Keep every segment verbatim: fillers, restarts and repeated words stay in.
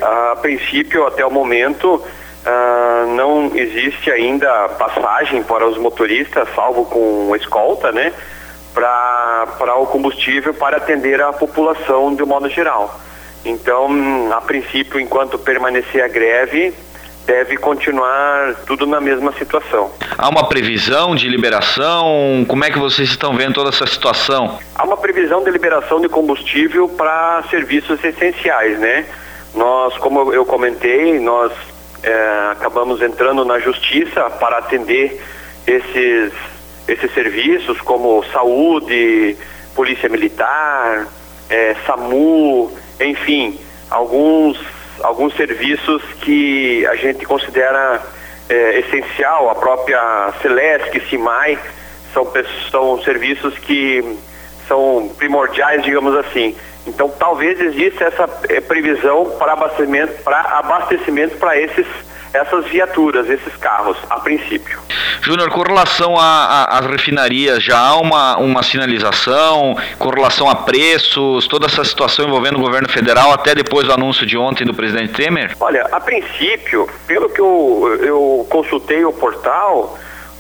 a princípio, até o momento, Uh, não existe ainda passagem para os motoristas, salvo com escolta, né, para o combustível para atender a população de um modo geral. Então, a princípio, enquanto permanecer a greve, deve continuar tudo na mesma situação. Há uma previsão de liberação? Como é que vocês estão vendo toda essa situação? Há uma previsão de liberação de combustível para serviços essenciais, né? Nós, como eu comentei, nós É, acabamos entrando na justiça para atender esses, esses serviços como saúde, polícia militar, é, SAMU, enfim, alguns, alguns serviços que a gente considera é, essencial. A própria Celesc, CIMAI, são, são serviços que são primordiais, digamos assim. Então, talvez exista essa eh, previsão para abastecimento para abastecimento para esses essas viaturas, esses carros, a princípio. Júnior, com relação às refinarias, já há uma, uma sinalização com relação a preços, toda essa situação envolvendo o governo federal, até depois do anúncio de ontem do presidente Temer? Olha, a princípio, pelo que eu, eu consultei o portal,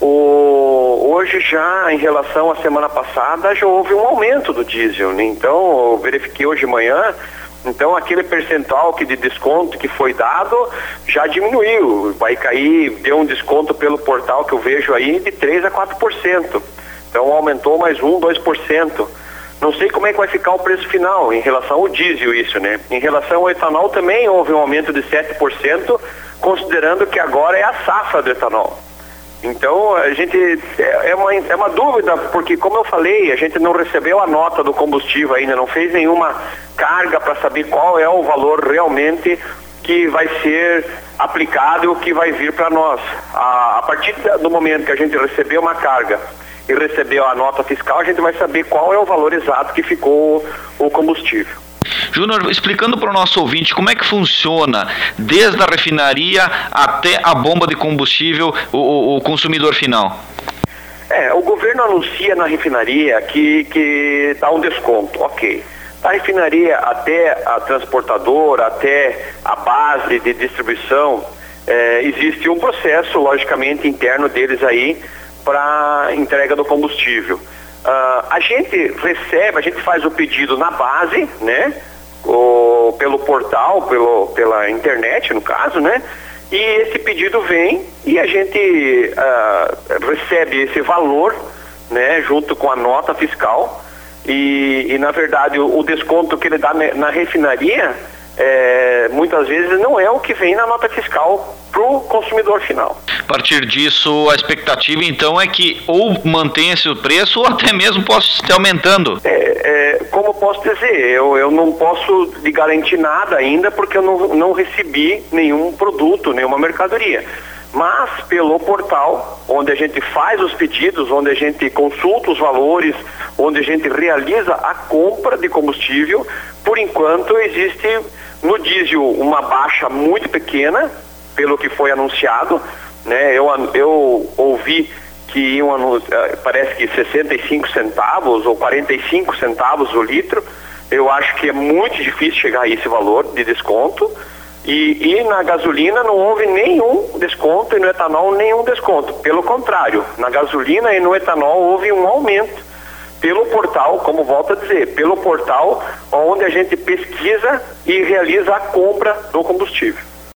O, hoje já, em relação à semana passada, já houve um aumento do diesel, né? Então, eu verifiquei hoje de manhã, então aquele percentual que de desconto que foi dado já diminuiu, vai cair, deu um desconto pelo portal que eu vejo aí de três a quatro por cento, então aumentou mais um, dois por cento. Não sei como é que vai ficar o preço final em relação ao diesel, isso, né? Em relação ao etanol também houve um aumento de sete por cento, considerando que agora é a safra do etanol. Então, a gente, é uma, é uma dúvida, porque como eu falei, a gente não recebeu a nota do combustível ainda, não fez nenhuma carga para saber qual é o valor realmente que vai ser aplicado e o que vai vir para nós. A, a partir do momento que a gente recebeu uma carga e recebeu a nota fiscal, a gente vai saber qual é o valor exato que ficou o combustível. Júnior, explicando para o nosso ouvinte como é que funciona desde a refinaria até a bomba de combustível, o, o consumidor final. É, o governo anuncia na refinaria que, que dá um desconto, ok. Da refinaria até a transportadora, até a base de distribuição, é, existe um processo, logicamente, interno deles aí para entrega do combustível. Uh, a gente recebe, a gente faz o pedido na base, né? O, pelo portal, pelo, pela internet, no caso, né? E esse pedido vem e a gente uh, recebe esse valor, né? Junto com a nota fiscal e, e na verdade, o, o desconto que ele dá na refinaria, é, muitas vezes não é o que vem na nota fiscal para o consumidor final. A partir disso, a expectativa então é que ou mantenha-se o preço ou até mesmo possa estar aumentando. É, é, como posso dizer, eu, eu não posso lhe garantir nada ainda porque eu não, não recebi nenhum produto, nenhuma mercadoria. Mas pelo portal, onde a gente faz os pedidos, onde a gente consulta os valores, onde a gente realiza a compra de combustível, por enquanto existe no diesel uma baixa muito pequena, pelo que foi anunciado, né? Eu, eu ouvi que iam, parece que sessenta e cinco centavos ou quarenta e cinco centavos o litro. Eu acho que é muito difícil chegar a esse valor de desconto. E, e na gasolina não houve nenhum desconto e no etanol nenhum desconto. Pelo contrário, na gasolina e no etanol houve um aumento pelo portal, como volto a dizer, pelo portal onde a gente pesquisa e realiza a compra do combustível.